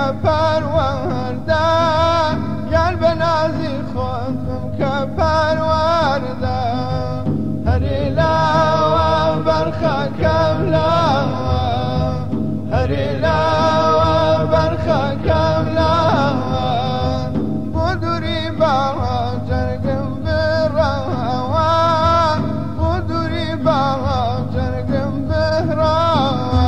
پرورده یار به نازی خودم که پرورده هری لاوه برخاکم لاوه هری لاوه برخاکم لاوه بودوری باها جرگم براوه بودوری باها جرگم براوه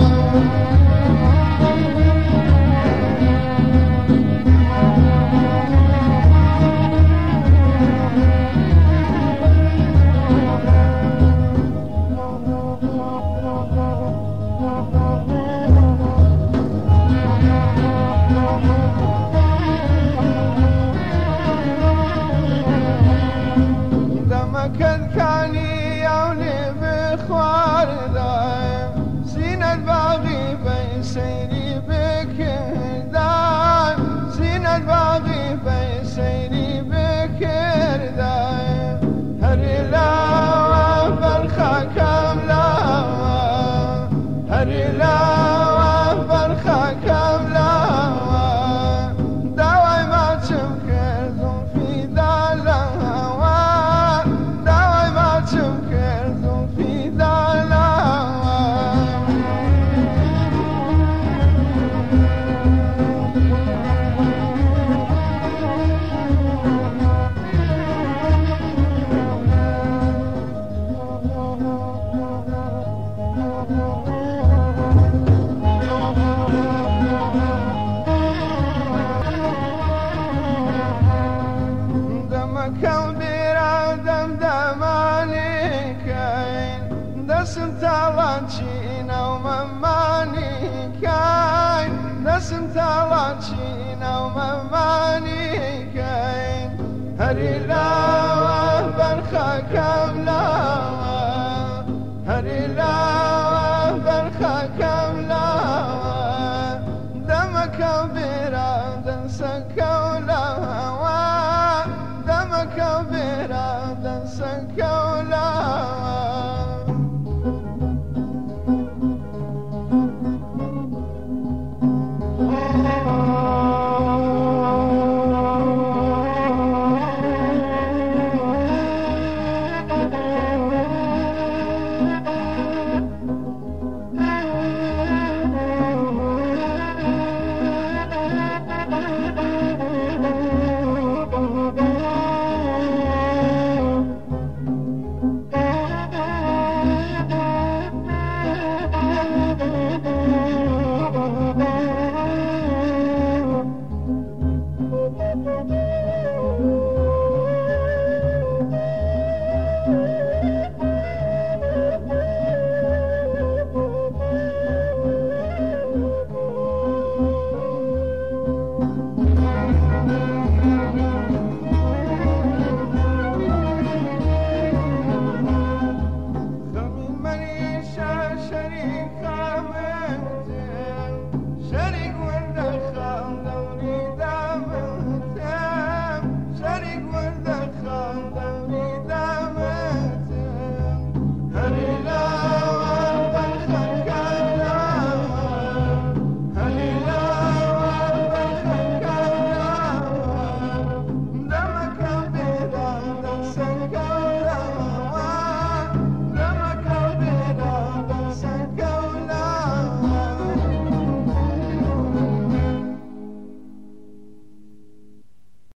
كاني يوني بخوار دايم زينة باغي بين سيري بك دايم زينة باغي بين سيري بك دايم هري لاوة برخاكم لاوة هري لاوة برخاكم لاوة داوي ما تمكرتم في دالاوة كم بيرادم دماني كاين دسم تالانشينا ومماني كاين دسم تالانشينا ومماني كاين هري لاوة برخاكم لاوة هري لاوة برخاكم لاوة دمكم بيرادم سكم